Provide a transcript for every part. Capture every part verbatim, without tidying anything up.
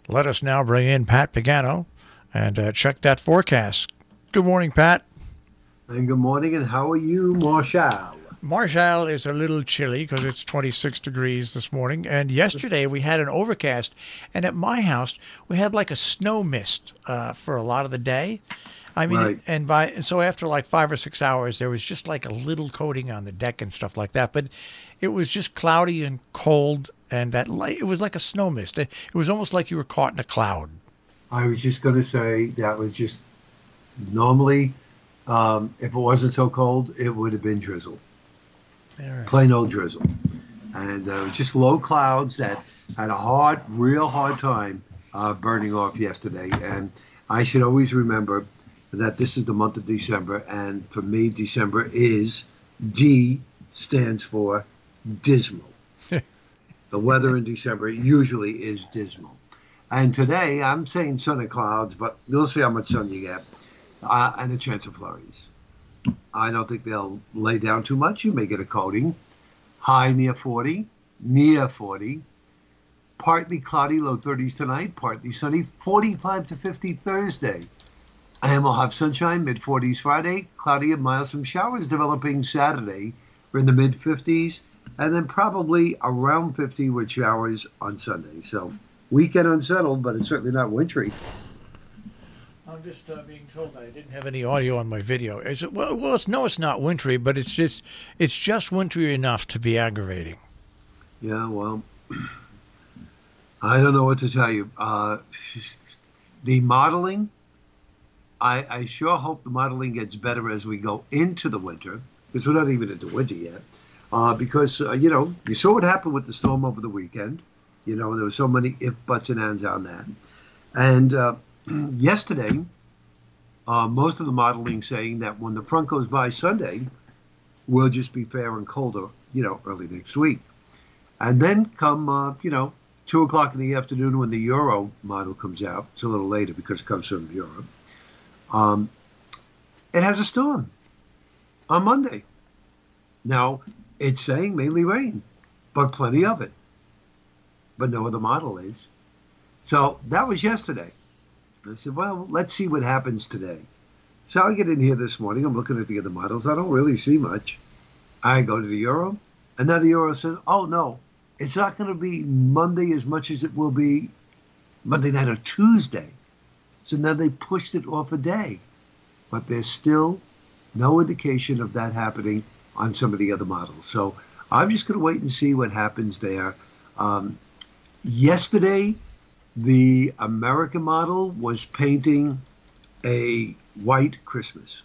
Let us now bring in Pat Pagano and uh, check that forecast. Good morning, Pat. And good morning, and how are you, Marshall? Marshall is a little chilly because it's twenty-six degrees this morning. And yesterday we had an overcast. And at my house, we had like a snow mist uh, for a lot of the day. I mean, Right. and by and so after like five or six hours, there was just like a little coating on the deck and stuff like that. But it was just cloudy and cold, and that light, it was like a snow mist. It, it was almost like you were caught in a cloud. I was just going to say that was just normally, um, if it wasn't so cold, it would have been drizzle. Right. Plain old drizzle. And uh, it was just low clouds that had a hard, real hard time uh, burning off yesterday. And I should always remember that this is the month of December. And for me, December is D stands for dismal. The weather in December usually is dismal. And today I'm saying sun and clouds, but you'll see how much sun you get uh, and a chance of flurries. I don't think they'll lay down too much. You may get a coating. High near forty, near forty. Partly cloudy, low thirties tonight. Partly sunny, forty-five to fifty Thursday. And we'll have sunshine, mid forties Friday. Cloudy and mild, some showers developing Saturday. We're in the mid fifties. And then probably around fifty with showers on Sunday. So weekend unsettled, but it's certainly not wintry. I'm just uh, being told I didn't have any audio on my video. Is it, well, well, it's no, it's not wintry, but it's just it's just wintry enough to be aggravating. Yeah, well, I don't know what to tell you. Uh, the modeling, I, I sure hope the modeling gets better as we go into the winter, because we're not even into winter yet. Uh, because, uh, you know, you saw what happened with the storm over the weekend. You know, there were so many if, buts, and ands on that. And uh, yesterday, uh, most of the modeling saying that when the front goes by Sunday, we'll just be fair and colder, you know, early next week. And then come, uh, you know, two o'clock in the afternoon when the Euro model comes out. It's a little later because it comes from Europe. Um, it has a storm on Monday. Now, it's saying mainly rain, but plenty of it. But no other model is. So that was yesterday. I said, well, let's see what happens today. So I get in here this morning. I'm looking at the other models. I don't really see much. I go to the Euro, and now the Euro says, oh, no, it's not going to be Monday as much as it will be Monday night or Tuesday. So now they pushed it off a day. But there's still no indication of that happening on some of the other models. So I'm just going to wait and see what happens there. Um, yesterday, the American model was painting a white Christmas.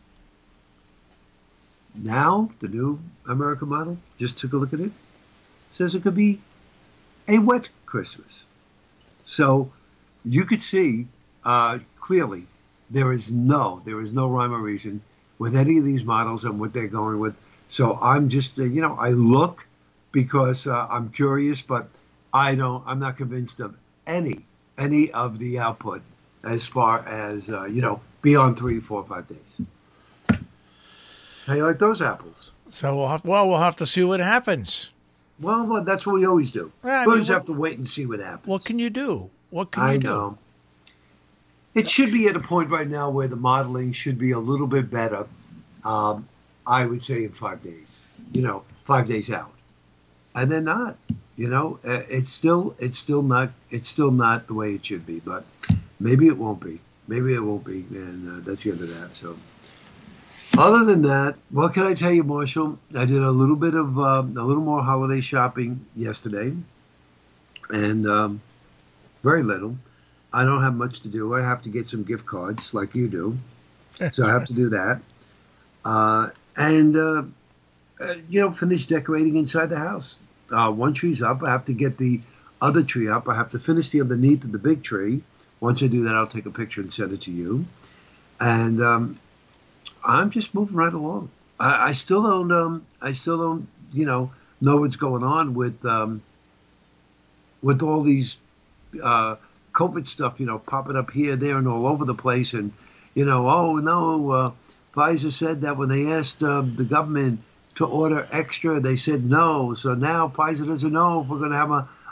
Now, the new American model, just took a look at it, says it could be a wet Christmas. So you could see uh, clearly there is no, there is no rhyme or reason with any of these models and what they're going with. So I'm just, uh, you know, I look because uh, I'm curious, but I don't, I'm not convinced of any, any of the output as far as, uh, you know, beyond three, four, five days. How you like those apples? So we'll have, well, we'll have to see what happens. Well, well that's what we always do. Well, I we mean, always what- have to wait and see what happens. What can you do? What can I you do? know. It should be at a point right now where the modeling should be a little bit better. Um, I would say in five days, you know, five days out, and they're not. You know, uh, it's still, it's still not, it's still not the way it should be. But maybe it won't be. Maybe it won't be, and uh, that's the end of that. So, other than that, what can I tell you, Marshall? I did a little bit of um, a little more holiday shopping yesterday, and um, very little. I don't have much to do. I have to get some gift cards like you do, so I have to do that. Uh, and, uh, uh, you know, finish decorating inside the house. Uh, one tree's up. I have to get the other tree up. I have to finish the underneath of the big tree. Once I do that, I'll take a picture and send it to you. And um, I'm just moving right along. I, I still don't, um, I still don't, you know, know what's going on with, um, with all these uh, COVID stuff, you know, popping up here, there, and all over the place. And, you know, oh, no, uh, Pfizer said that when they asked uh, the government to order extra, they said no. So now Pfizer doesn't know if we're going to have a,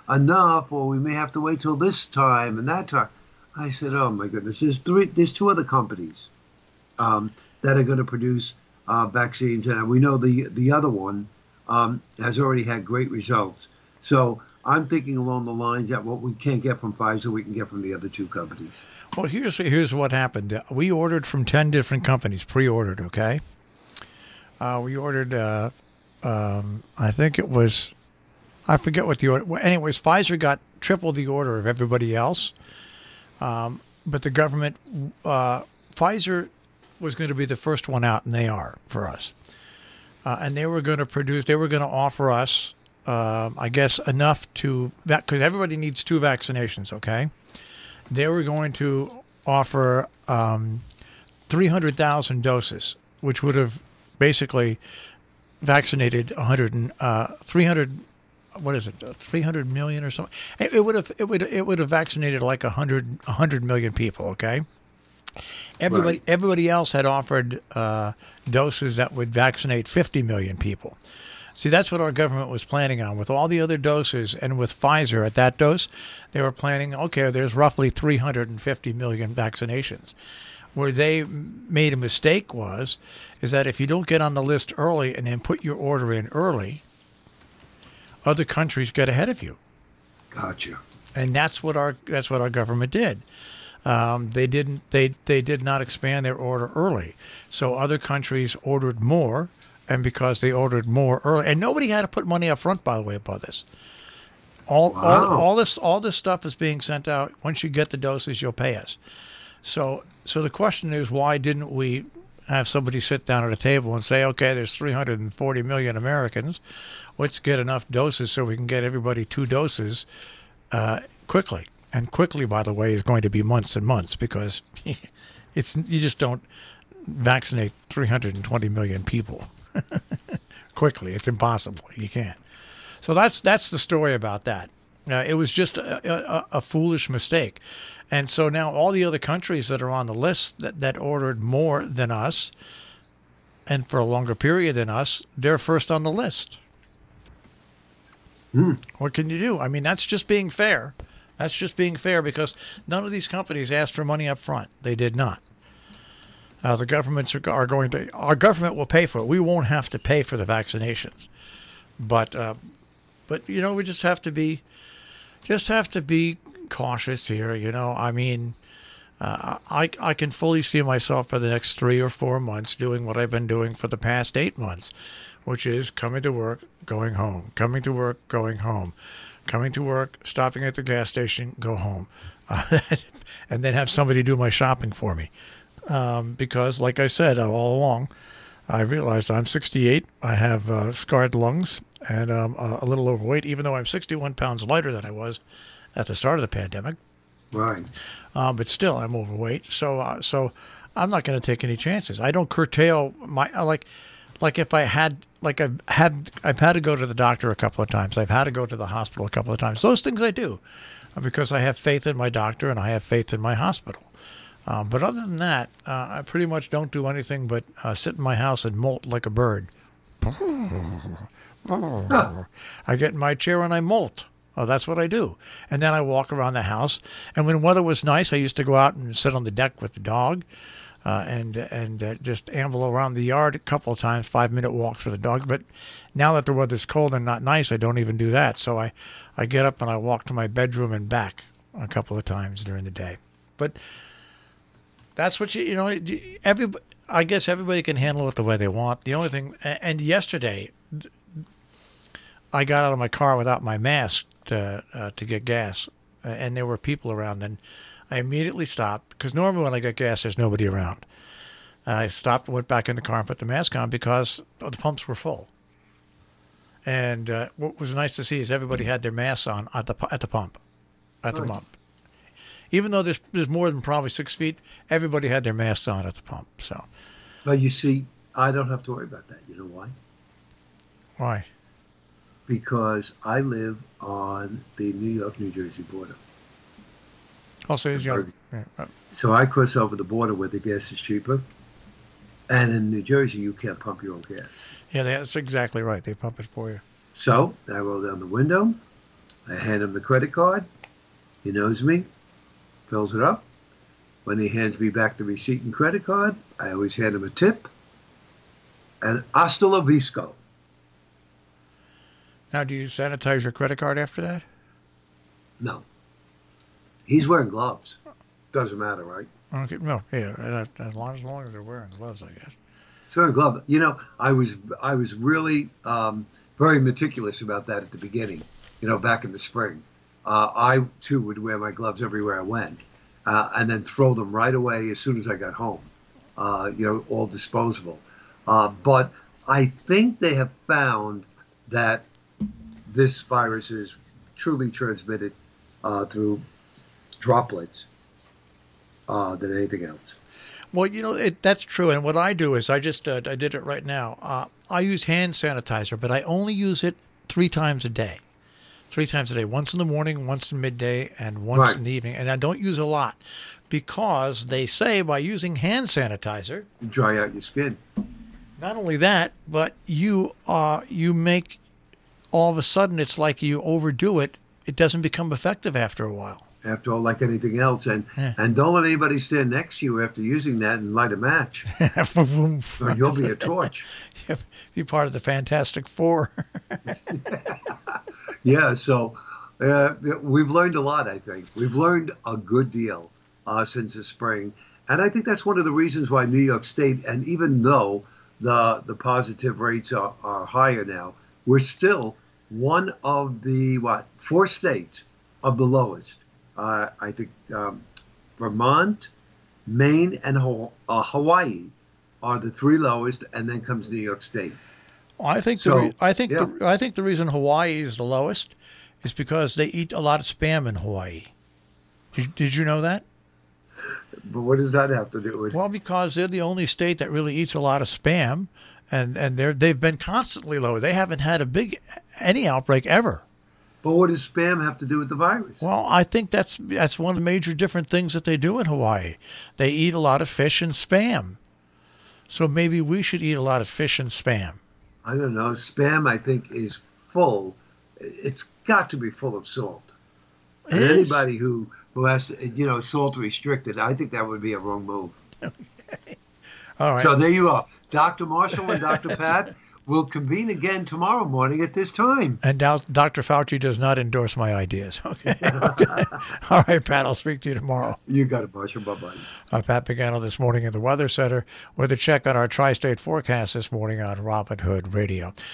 enough, or we may have to wait till this time and that time. I said, oh my goodness, there's three, there's two other companies um, that are going to produce uh, vaccines, and we know the the other one um, has already had great results. So I'm thinking along the lines that what we can't get from Pfizer, we can get from the other two companies. Well, here's here's what happened. We ordered from ten different companies, pre-ordered. Okay, uh, we ordered. Uh, um, I think it was. I forget what the order. Well, anyways, Pfizer got triple the order of everybody else, um, but the government, uh, Pfizer, was going to be the first one out, and they are for us. Uh, and they were going to produce. They were going to offer us, uh, I guess, enough to that because everybody needs two vaccinations. Okay, they were going to offer um, three hundred thousand doses, which would have basically vaccinated one hundred, uh, three hundred. What is it? three hundred million or something. It, it would have. It would. It would have vaccinated like a hundred. A hundred million people. Okay. Everybody. Right. Everybody else had offered uh, doses that would vaccinate fifty million people. See, that's what our government was planning on with all the other doses, and with Pfizer at that dose, they were planning. Okay, there's roughly three hundred fifty million vaccinations. Where they made a mistake was, is that if you don't get on the list early and then put your order in early, other countries get ahead of you. Gotcha. And that's what our that's what our government did. Um, they didn't they they did not expand their order early, so other countries ordered more, and because they ordered more early, and nobody had to put money up front, by the way, about this. All Wow. all all this all this stuff is being sent out. Once you get the doses, you'll pay us. So so the question is, why didn't we have somebody sit down at a table and say, okay, there's three hundred forty million Americans. Let's get enough doses so we can get everybody two doses uh, quickly. And quickly, by the way, is going to be months and months because it's you just don't vaccinate three hundred twenty million people quickly. It's impossible. You can't. So that's that's the story about that. Uh, it was just a, a, a foolish mistake. And so now all the other countries that are on the list that, that ordered more than us and for a longer period than us, they're first on the list. Hmm. What can you do? I mean, that's just being fair. That's just being fair because none of these companies asked for money up front. They did not. Uh, the governments are, are going to, our government will pay for it. We won't have to pay for the vaccinations. But, uh, but you know, we just have to be, just have to be cautious here. You know, I mean, uh, I, I can fully see myself for the next three or four months doing what I've been doing for the past eight months, which is coming to work, going home, coming to work, going home, coming to work, stopping at the gas station, go home, uh, and then have somebody do my shopping for me. Um, because, like I said all along, I realized I'm sixty-eight, I have uh, scarred lungs, and um, a little overweight, even though I'm sixty-one pounds lighter than I was at the start of the pandemic. Right. Uh, but still, I'm overweight, so uh, so I'm not going to take any chances. I don't curtail my like. Like if I had, like I've had, I've had to go to the doctor a couple of times. I've had to go to the hospital a couple of times. Those things I do, because I have faith in my doctor and I have faith in my hospital. Um, but other than that, uh, I pretty much don't do anything but uh, sit in my house and molt like a bird. I get in my chair and I molt. Oh, that's what I do. And then I walk around the house. And when weather was nice, I used to go out and sit on the deck with the dog. Uh, and and uh, just amble around the yard a couple of times, five-minute walks with the dog. But now that the weather's cold and not nice, I don't even do that. So I, I get up and I walk to my bedroom and back a couple of times during the day. But that's what you, you know, every, I guess everybody can handle it the way they want. The only thing, and yesterday, I got out of my car without my mask to, uh, to get gas, and there were people around, and I immediately stopped, because normally when I get gas, there's nobody around. I stopped and went back in the car and put the mask on because the pumps were full. And uh, what was nice to see is everybody had their masks on at the at the pump, at the Right. pump. Even though there's there's more than probably six feet, everybody had their masks on at the pump. So But you see, I don't have to worry about that. You know why? why? Because I live on the New York-New Jersey border. Also, is young. Yeah. uh, So I cross over the border where the gas is cheaper. And in New Jersey, you can't pump your own gas. Yeah, that's exactly right. They pump it for you. So I roll down the window, I hand him the credit card. He knows me, fills it up. When he hands me back the receipt and credit card, I always hand him a tip. And hasta la visco. Now, do you sanitize your credit card after that? No. He's wearing gloves. Doesn't matter, right? Okay, no, yeah, as long, as long as they're wearing gloves, I guess. He's wearing gloves. You know, I was I was really um, very meticulous about that at the beginning. You know, back in the spring, uh, I too would wear my gloves everywhere I went, uh, and then throw them right away as soon as I got home. Uh, you know, all disposable. Uh, but I think they have found that this virus is truly transmitted uh, through droplets uh, than anything else. Well, you know, it, that's true. And what I do is I just, uh, I did it right now. Uh, I use hand sanitizer, but I only use it three times a day. Three times a day. Once in the morning, once in midday, and once Right. in the evening. And I don't use a lot because they say by using hand sanitizer, You dry out your skin. not only that, but you uh, you make, all of a sudden, it's like you overdo it. It doesn't become effective after a while. After all, like anything else. And Yeah. and don't let anybody stand next to you after using that and light a match. Or you'll be a torch. Be part of the Fantastic Four. Yeah, so uh, we've learned a lot, I think. We've learned a good deal uh, since the spring. And I think that's one of the reasons why New York State, and even though the the positive rates are, are higher now, we're still one of the, what, four states of the lowest. Uh, I think um, Vermont, Maine, and Ho- uh, Hawaii are the three lowest, and then comes New York State. I think So, the re- I think yeah. the, I think the reason Hawaii is the lowest is because they eat a lot of spam in Hawaii. Did, did you know that? But what does that have to do with? Well, because they're the only state that really eats a lot of spam, and and they're they've been constantly low. They haven't had a big any outbreak ever. But what does spam have to do with the virus? Well, I think that's that's one of the major different things that they do in Hawaii. They eat a lot of fish and spam. So maybe we should eat a lot of fish and spam. I don't know. Spam, I think, is full. It's got to be full of salt. It And is. anybody who, who has, you know, salt restricted, I think that would be a wrong move. All right. So there you are. Doctor Marshall and Doctor Pat will convene again tomorrow morning at this time. And now Doctor Fauci does not endorse my ideas. Okay. Okay. All right, Pat, I'll speak to you tomorrow. You got it, Marshall. Bye-bye. Uh, Pat Pagano this morning in the Weather Center with a check on our tri-state forecast this morning on Robin Hood Radio.